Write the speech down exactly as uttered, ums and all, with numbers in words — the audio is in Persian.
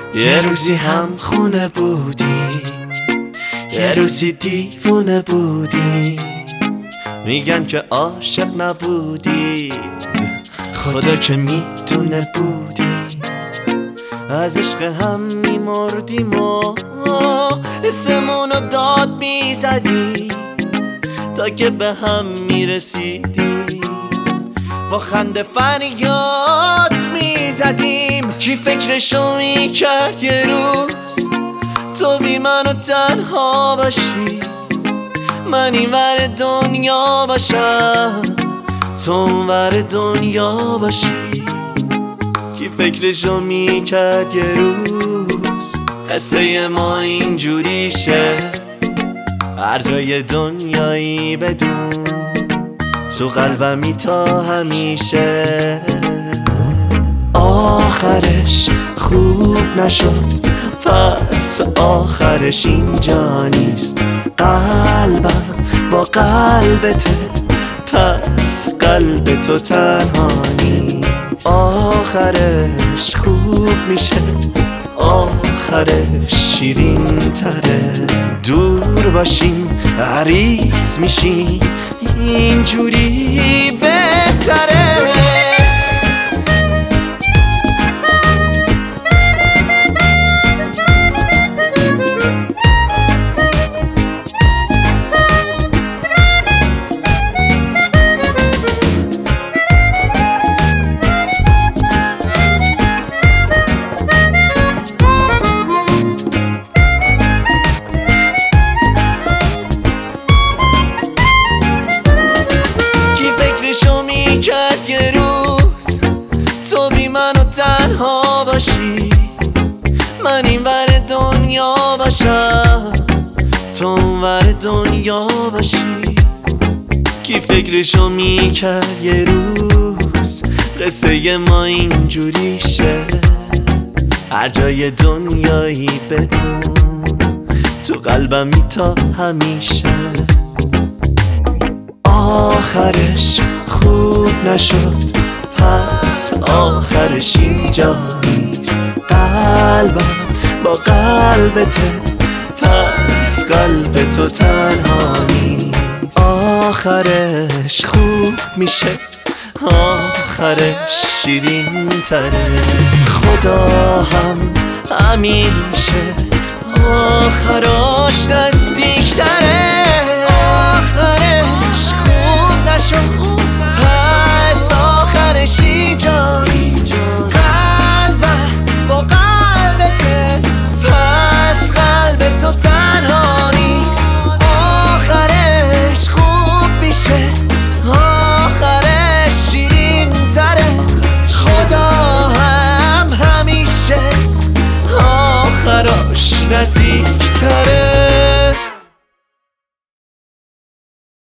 یه روزی هم خونه بودیم، یه روزی دیوونه بودیم. میگن که عاشق نبودید، خدا که میدونه بودید. از عشق هم میمردیم و اسمونو داد میزدیم تا که به هم میرسیدیم. با خنده فریاد میزدیم. کی فکرشو میکرد یه روز تو بی منو تنها باشی، من این ور دنیا باشم تو اون ور دنیا باشی. کی فکرشو میکرد یه روز قصه ما اینجوری شه، هر جای دنیایی بدون تو قلبمی تا همیشه. آخرش خوب نشد پس آخرش اینجا نیست. قلبم با قلبته پس قلب تو تنها نیست. آخرش خوب میشه آخرش شیرین تره. دور باشیم عریس میشیم اینجوری بهتره. کرد یه روز تو بی منو تنها باشی، من این ور دنیا باشم تو اون ور دنیا باشی. کی فکرشو میکرد یه روز قصه ما اینجوری شه، هر جای دنیایی بدون تو قلبمی تا همیشه. آخرش خوب نشد پس آخرش اینجا نیست. قلبم با قلبته پس قلب تو تنها نیست. آخرش خوب میشه آخرش شیرین تره. خدا هم همیشه آخرش نزدیک تره. آخرش خوب نشد پس آخرش اینجا نیست. قلبم با قلبته پس قلب تو تنها نیست. آخرش خوب میشه آخرش شیرین تره. خدا هم همیشه آخرش نزدیک تره.